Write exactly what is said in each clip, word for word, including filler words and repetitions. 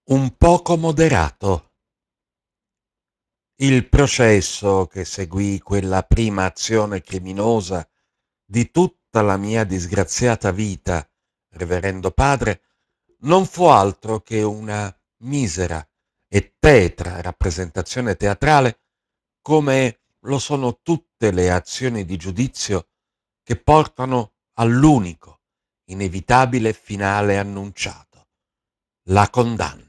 Un poco moderato. Il processo che seguì quella prima azione criminosa di tutta la mia disgraziata vita, reverendo padre, non fu altro che una misera e tetra rappresentazione teatrale, come lo sono tutte le azioni di giudizio che portano all'unico, inevitabile finale annunciato, la condanna.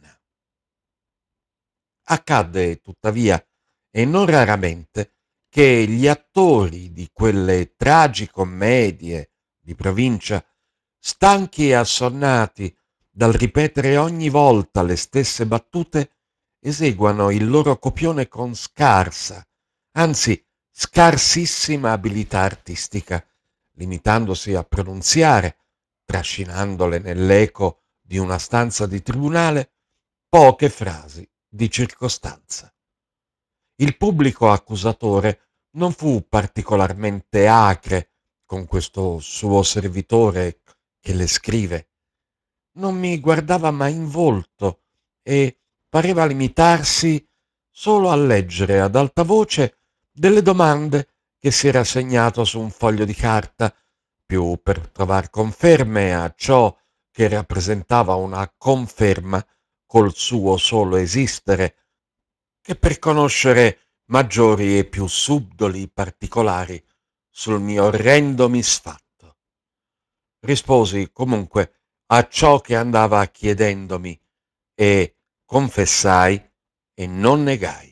Accadde tuttavia, e non raramente, che gli attori di quelle tragicommedie di provincia, stanchi e assonnati dal ripetere ogni volta le stesse battute, eseguano il loro copione con scarsa, anzi scarsissima abilità artistica, limitandosi a pronunziare, trascinandole nell'eco di una stanza di tribunale, poche frasi di circostanza. Il pubblico accusatore non fu particolarmente acre con questo suo servitore che le scrive. Non mi guardava mai in volto e pareva limitarsi solo a leggere ad alta voce delle domande che si era segnato su un foglio di carta, più per trovar conferme a ciò che rappresentava una conferma col suo solo esistere, che per conoscere maggiori e più subdoli particolari sul mio orrendo misfatto. Risposi comunque a ciò che andava chiedendomi e confessai e non negai.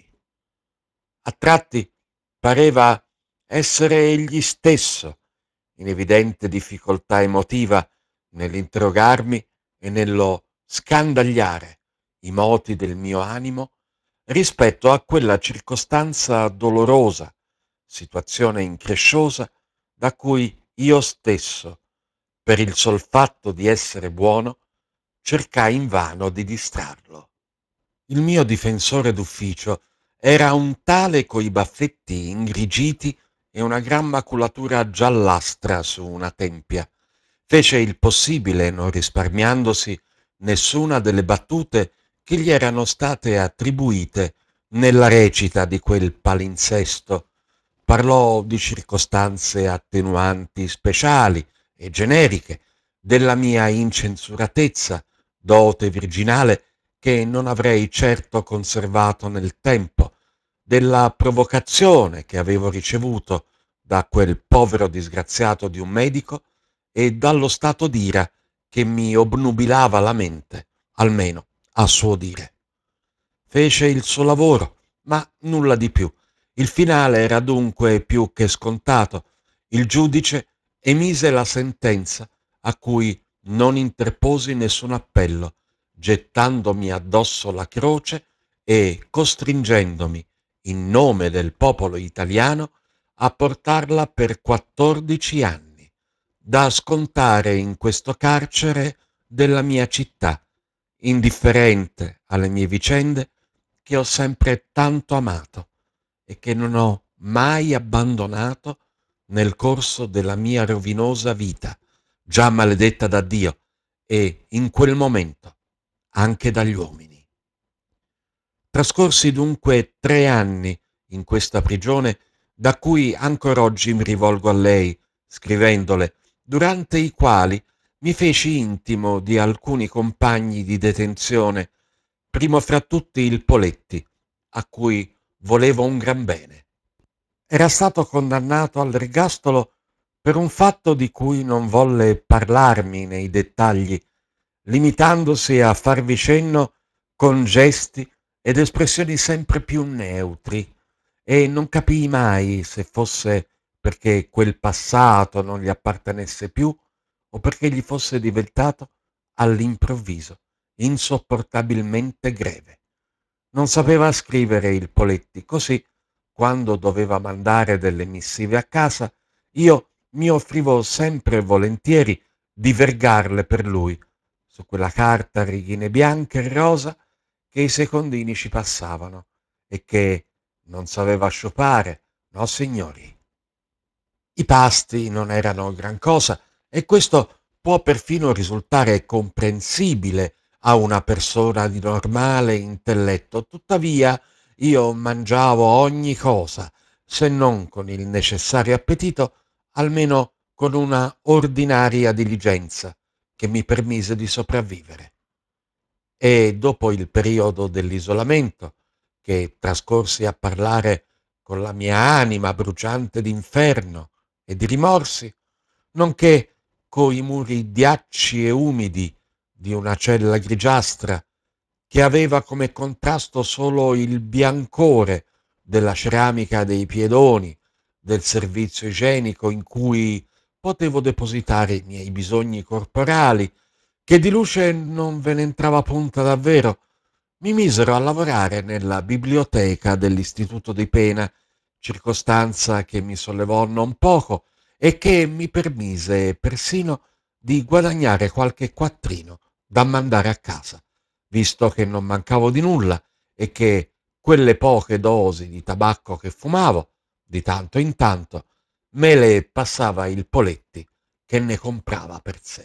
A tratti pareva essere egli stesso, in evidente difficoltà emotiva nell'interrogarmi e nello scandagliare i moti del mio animo rispetto a quella circostanza dolorosa, situazione incresciosa da cui io stesso, per il sol fatto di essere buono, cercai invano di distrarlo. Il mio difensore d'ufficio era un tale coi baffetti ingrigiti e una gran maculatura giallastra su una tempia. Fece il possibile, non risparmiandosi nessuna delle battute che gli erano state attribuite nella recita di quel palinsesto. Parlò di circostanze attenuanti speciali e generiche, della mia incensuratezza, dote virginale che non avrei certo conservato nel tempo, della provocazione che avevo ricevuto da quel povero disgraziato di un medico e dallo stato d'ira che mi obnubilava la mente, almeno a suo dire. Fece il suo lavoro, ma nulla di più. Il finale era dunque più che scontato. Il giudice emise la sentenza a cui non interposi nessun appello, gettandomi addosso la croce e costringendomi, in nome del popolo italiano, a portarla per quattordici anni, da scontare in questo carcere della mia città, indifferente alle mie vicende, che ho sempre tanto amato e che non ho mai abbandonato nel corso della mia rovinosa vita, già maledetta da Dio e, in quel momento, anche dagli uomini. Trascorsi dunque tre anni in questa prigione, da cui ancor oggi mi rivolgo a lei, scrivendole, durante i quali mi feci intimo di alcuni compagni di detenzione, primo fra tutti il Poletti, a cui volevo un gran bene. Era stato condannato all'ergastolo per un fatto di cui non volle parlarmi nei dettagli, limitandosi a farvi cenno con gesti ed espressioni sempre più neutri, e non capii mai se fosse perché quel passato non gli appartenesse più o perché gli fosse diventato all'improvviso insopportabilmente greve. Non sapeva scrivere il Poletti, così, quando doveva mandare delle missive a casa, io mi offrivo sempre volentieri di vergarle per lui, su quella carta a righine bianche e rosa che i secondini ci passavano e che non sapeva sciupare, no signori. I pasti non erano gran cosa e questo può perfino risultare comprensibile a una persona di normale intelletto. Tuttavia io mangiavo ogni cosa, se non con il necessario appetito, almeno con una ordinaria diligenza che mi permise di sopravvivere. E dopo il periodo dell'isolamento, che trascorsi a parlare con la mia anima bruciante d'inferno e di rimorsi, nonché coi muri ghiacci e umidi di una cella grigiastra che aveva come contrasto solo il biancore della ceramica dei piedoni, del servizio igienico in cui potevo depositare i miei bisogni corporali, che di luce non ve ne entrava punta davvero, mi misero a lavorare nella biblioteca dell'istituto di pena, circostanza che mi sollevò non poco e che mi permise persino di guadagnare qualche quattrino da mandare a casa, visto che non mancavo di nulla e che quelle poche dosi di tabacco che fumavo, di tanto in tanto, me le passava il Poletti che ne comprava per sé.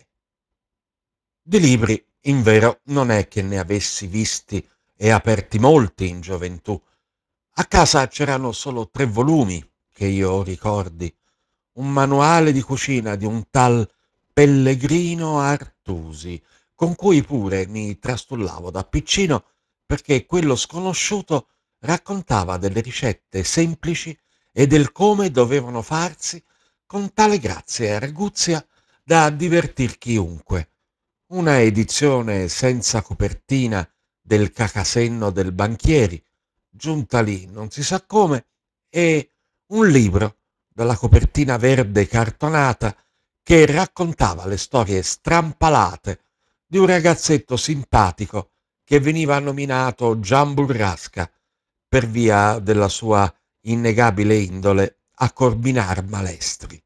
Di libri, invero, non è che ne avessi visti e aperti molti in gioventù. A casa c'erano solo tre volumi, che io ricordi, un manuale di cucina di un tal Pellegrino Artusi, con cui pure mi trastullavo da piccino, perché quello sconosciuto raccontava delle ricette semplici e del come dovevano farsi con tale grazia e arguzia da divertir chiunque. Una edizione senza copertina del Cacasenno del Banchieri, giunta lì non si sa come, e un libro dalla copertina verde cartonata che raccontava le storie strampalate di un ragazzetto simpatico che veniva nominato Gian Burrasca per via della sua innegabile indole a corbinar malestri.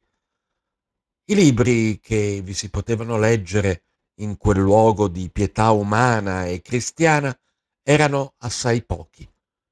I libri che vi si potevano leggere in quel luogo di pietà umana e cristiana erano assai pochi.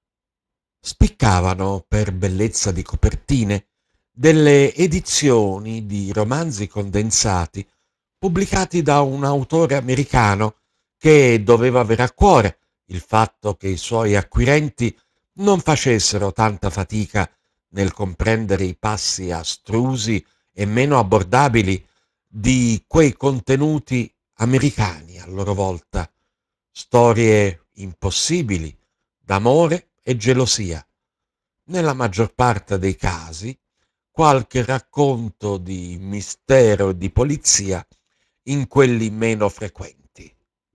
Spiccavano, per bellezza di copertine, delle edizioni di romanzi condensati pubblicati da un autore americano che doveva avere a cuore il fatto che i suoi acquirenti non facessero tanta fatica nel comprendere i passi astrusi e meno abbordabili di quei contenuti americani a loro volta, storie impossibili d'amore e gelosia, nella maggior parte dei casi qualche racconto di mistero e di polizia in quelli meno frequenti.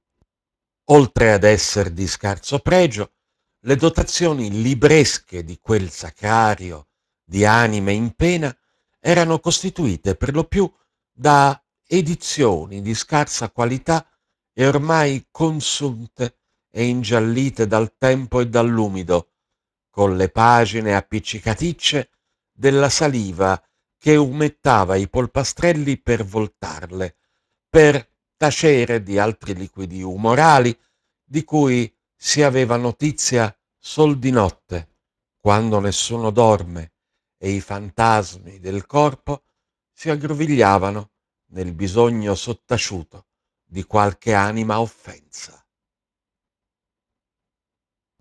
Oltre ad esser di scarso pregio, le dotazioni libresche di quel sacrario di anime in pena erano costituite per lo più da edizioni di scarsa qualità e ormai consunte e ingiallite dal tempo e dall'umido, con le pagine appiccicaticce della saliva che umettava i polpastrelli per voltarle, per tacere di altri liquidi umorali di cui si aveva notizia sol di notte, quando nessuno dorme e i fantasmi del corpo si aggrovigliavano nel bisogno sottaciuto di qualche anima offensa.